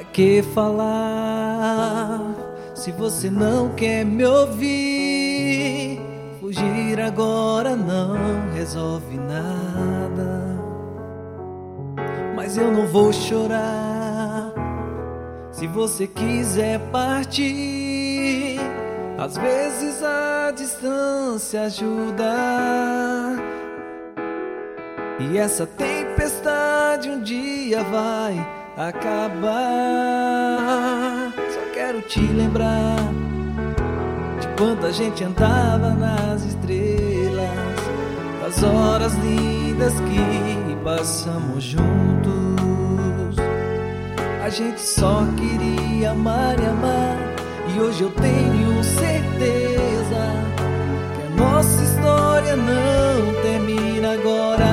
que falar se você não quer me ouvir? Fugir agora não resolve nada, mas eu não vou chorar se você quiser partir. Às vezes a distância ajuda, e essa tempestade um dia vai acabar. Só quero te lembrar de quando a gente andava nas estrelas, das horas lindas que passamos juntos. A gente só queria amar e amar, e hoje eu tenho certeza que a nossa história não termina agora.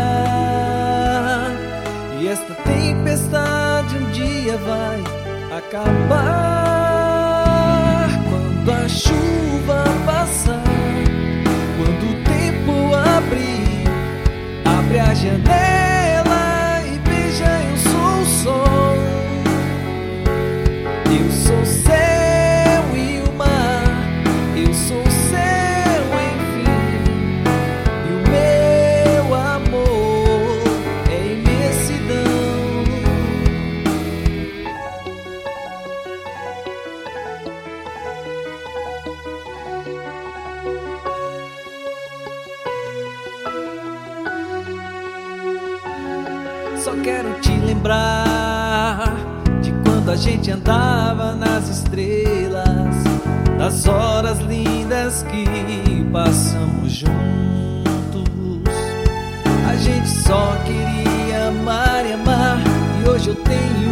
E esta tempestade um dia vai acabar. Quando a chuva passar, quando o tempo abrir, abre a janela e beija, eu sou o sol. Eu sou o céu e o mar, eu sou o céu, enfim. E o meu amor é imensidão. Só quero te lembrar de quando a gente andava nas estrelas, das horas lindas que passamos juntos. A gente só queria amar e amar, e hoje eu tenho